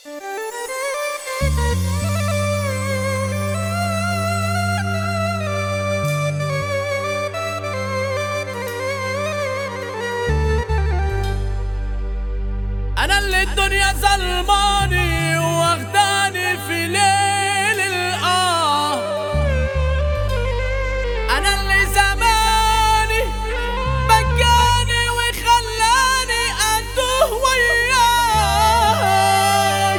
انا اللي الدنيا ظلماني واخداني في ليل القاه، انا اللي زماني بكاني وخلاني اتوه وياك،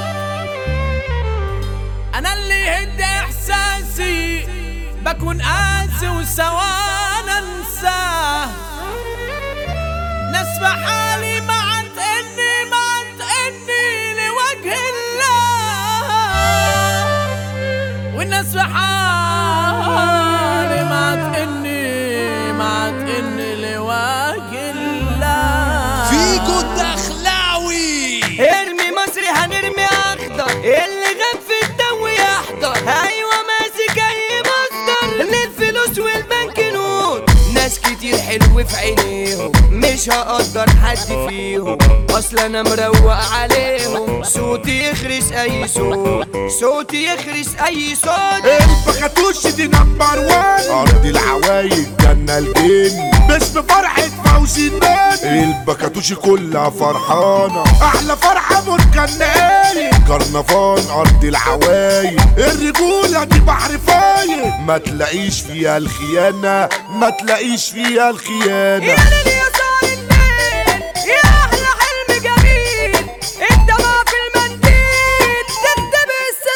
انا اللي هد احساسي بكون قاسي وسوانا انساه، ناس بحالي والناس في حالي ما تقني لوجه الله. فيكو الدخلاوي ارمي مصري هنرمي اخضر، اللي غاب في الدو يحضر. ايوه ماسك اي مصدر للفلوس والبنك نوت، ناس كتير حلو في عينيهم مش هقدر حد فيهم، اصل انا مروق عليهم. صوتي يخرس اي صوت، صوتي يخرس اي صوت. البكاتوش دي نمبر 1 ارض العوايد جنة الجن باسم فرحة فوزي النادي. البكاتوش كلها فرحانة احلى فرحة مركنالي. كرنفان ارض العوايد الرجولة دي بحر فايد، ما تلاقيش فيها الخيانة ما تلاقيش فيها الخيانة. يا ليل يا صار الليل يا احلى حلم جميل، الدمع في المنديل تكتب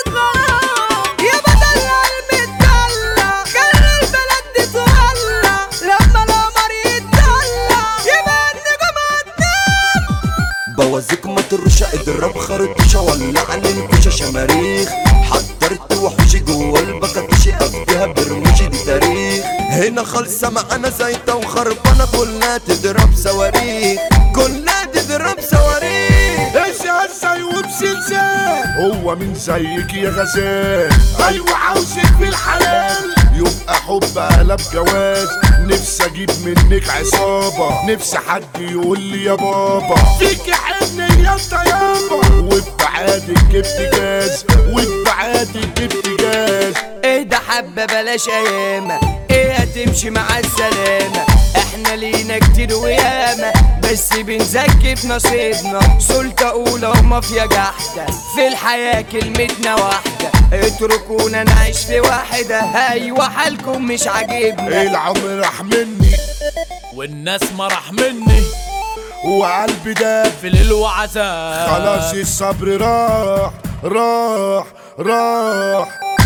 الصدغام. يا بدل قلبي اتدلع خلي البلد تتولع، لما القمر يتدلع يبقى النجوم هتنام. بوازيك ما ترش اضرب خرطوشة ولع للكوشة شماريخ. حضرت وحوشي جوا البكاتوشي قضيها برموشي دي تاريخ. هنا خالصة معانا زيطة وخربانة كلها تضرب صواريخ، كلها تضرب صواريخ. اشعل زي وبسلسال هو مين زيك يا غزال. ايوه عاوزك في الحلال يبقى حب قلب جواز. نفسي اجيب منك عصابة، نفسي حد يقول لي يا بابا فيك حن يا طيابة. وبعادك جبت جاز وبعادك جبت جاز. ايه ده حبة بلاش ايامة، ايه هتمشي مع السلامة. احنا لينا كتير وياما بس بنزكي في نصيبنا. سلطة اولى ومافيا جحدة في الحياة كلمتنا واحدة. اتركونا نعيش في واحدة، ايوه حالكم مش عاجبنا. العمر راح مني والناس ما راح مني وقلبي داب في ليل وعذاب. خلاص الصبر راح راح راح.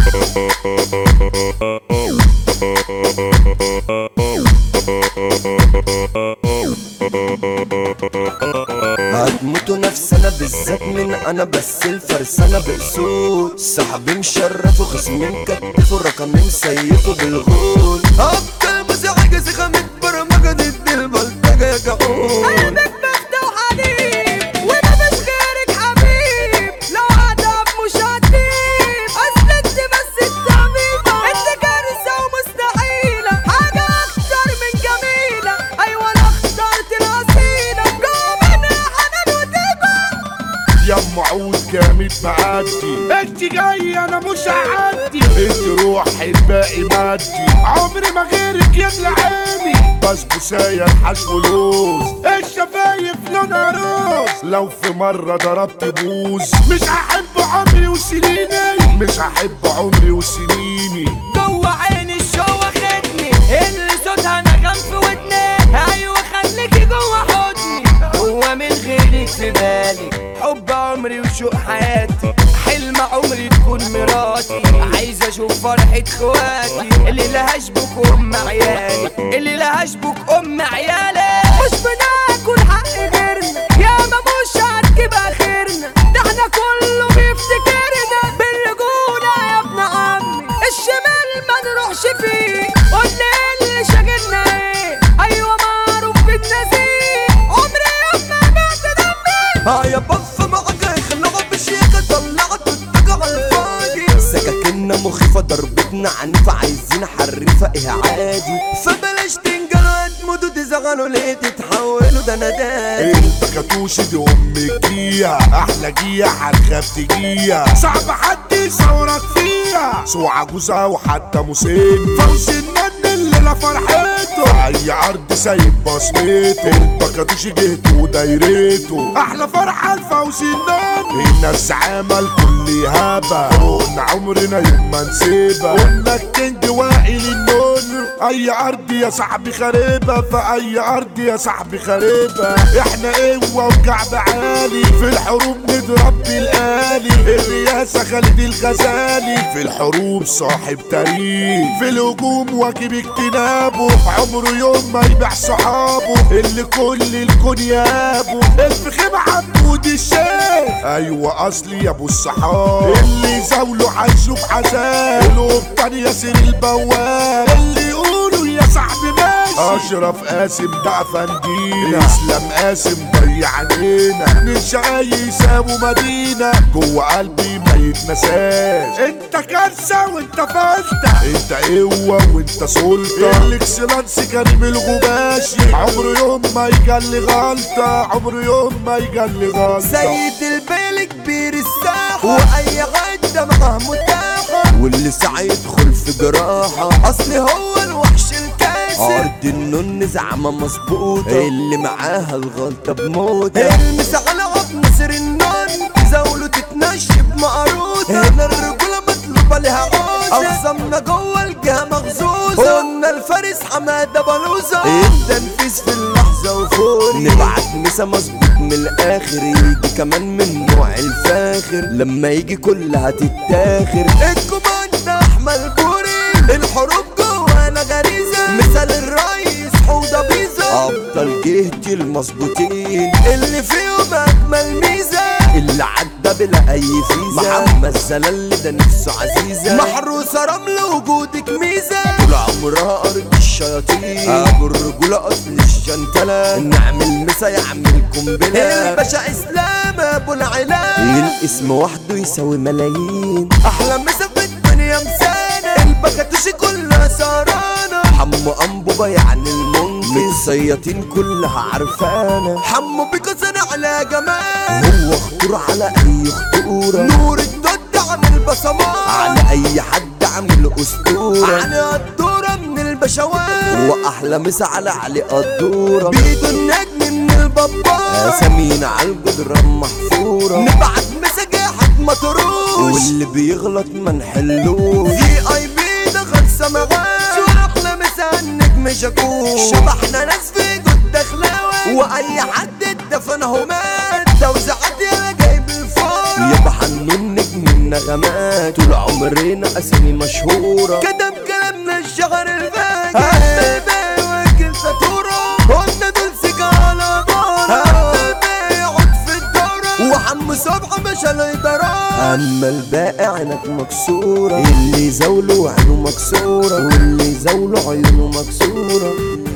هتموتوا نفسنا بالذات من انا بس الفرسانة بأسود. صاحبي مشرف وخصمي مكتف ورقمي مسيفه بالغول. ابطال مزعجة زخمت برمجة ضد البلطجة يا جحود. قلبك بختة وحليب وما فيش غيرك حبيب، لو عذاب مش هتجيب اصل انت بس الطبيبة. انت كارثة ومستحيلة، حاجة اخطر من جميلة. ايوه انا اخترت الاصيلة جوه منها حنان وطيبة. يا ام عود جامد معدي انت جاي انا مش هعدي. انت روحي الباقي مادي عمري ما غيرك يملى عيني. بسبوساية الحشو لوز الشفايف لونها روز. لو في مرة ضربت بوز مش هحب عمري وسنيني، مش هحب عمري وسنيني. جوه عيني الشو واخدني اللي صوتها نغم في ودني. ايوه خليكي جوه حضني، هو من غيرك في بالي. حب عمري وشوق حياتي، حلم عمري تكون مراتي. عايز اشوف فرحة خواتي اللي لها اشبك ام عيالي، اللي لها اشبك ام عيالي. مش بناكل حق غيرنا يا ما مش هتجيب اخرنا، ده احنا كله بيفتكرنا بالرجولة يا ابن عمي. الشمال ما نروحش فيه، قلنا اللي شاغلنا ايه. ايوه معروف بالنزيه عمري يوم ما بعت دمي. يا بف معاك خلوها بشيكة طلعت الدقة على الفاضي. سكاكيننا مخيفة ضربتنا عنيفة عايزين حريفة ايه عادي. فبلاش تنجلوا هتموتوا تزغلوا ليه تتحولوا ده انا داري. البكاتوش دي امك جيها، احلى جيها هنخاف تجيها، صعب حد يصورك فيها، سوى عجوزة وحتى مسن فوز النن اللي لا فرحته، اي عرض سايب بصمته، البكاتوش جهته ودايرته، احلى فرحة لفوز النن. الناس عمل كل هبة، قلنا عمرنا يوم ما نسيبها، قلنا الكينج وائل النون، اي ارض يا صاحبي خريبة، في اي ارض يا صاحبي خريبة، احنا قوة وكعب عالي، في الحروب نضرب بالآلي، الرئاسة خالد الغزالي، في الحروب صاحب تاريخ، في الهجوم واجب اجتنابه، عمره يوم ما يبيع صحابه، اللي كل الكون يابه، الفخيم عبود الشيخ، ايوه اصلي يا ابو الصحاب، اللي زاوله هيشوف عذاب، القبطان ياسر البواب، اللي يقولوا يا صاحبي ماشي، اشرف قاسم ده افندينا، اسلام قاسم ضيع علينا، من شقاي يساووا مدينة، جوه قلبي ما يتنساش، انت كارثة وانت فلتة، انت قوة وانت سلطة، الاكسلانس كريم الغباشي، عمره يوم ما يجلي غلطة، عمره يوم ما يجلي غلطة، سيد البيل كبير الساحة، واي غدة معاه متاحة، واللي سعى يدخل في جراحة، اصل هو الوحش الكاسر، ارض النون زعمة مظبوطة، اللي معاها الغلطة بموتة، المس على عب نصر النون، زاوله تتنشب مقروطة، هنا الرجولة مطلوبة لها عوزة، اخصمنا جوه الجهة مغزوزة، قلنا الفارس حمادة بلوزة، التنفيذ في اللحظة وفوري، نبعت مسا مظبوط من الاخر، يجي كمان من نوع الفاخر، لما يجي كلها تتاخر، الكوماند احمد بوري، الحروب جوانا غريزة، مثال الرئيس حوضة بيزا، ابطال جهتي المظبوطين، اللي فيهم اجمل ميزة، اللي عدى بلا اي فيزا، محمد زلال ده نفسه عزيزة، محروسة رمل وجودك ميزة، طول عمرها ارض الشياطين، ابو الرجولة اصل الجنتلة، نعمل مسا يعمل قنبلة، الباشا اسلام ابو العلاج، الاسم وحده يساوي ملايين، احلى مسا في الدنيا مسانة، البكاتوش كلها سهرانة، حمو انبوبة يعني المنقذ، السياطين كلها عرفانة، حمو بيكو صنع على جمال، هو خطور على اي خطورة، نور الدود عامل بصمات، على اي حد عامل اسطورة، علي قدورة من البشوات، واحلى مسا على علي قدورة، بيدو النجم من البابا، اسامينا على الجدرة محفورة، نبعت مسا جاحد مطروش، واللي بيغلط ما نحلوش، VIP ده خلصة معاه، شو احلى مسا النجم شاكوش، شبحنا ناس في جد دخلاوي، واي حد اتدفن اهو مات، توزيعات يالا جايب الفار، يابا حنون نجم النغمات، طول عمرنا اسامي مشهورة، كتب كلامنا الشهر الفاجر، هالباقي واكل فاتورة، قلنا دول سيجارة بارة، يقعد في الدورة، وحمو صبحي مش الإدارات، اما الباقي عينك مكسورة، اللي زاوله عينه مكسورة، واللي زاوله عيونه مكسورة.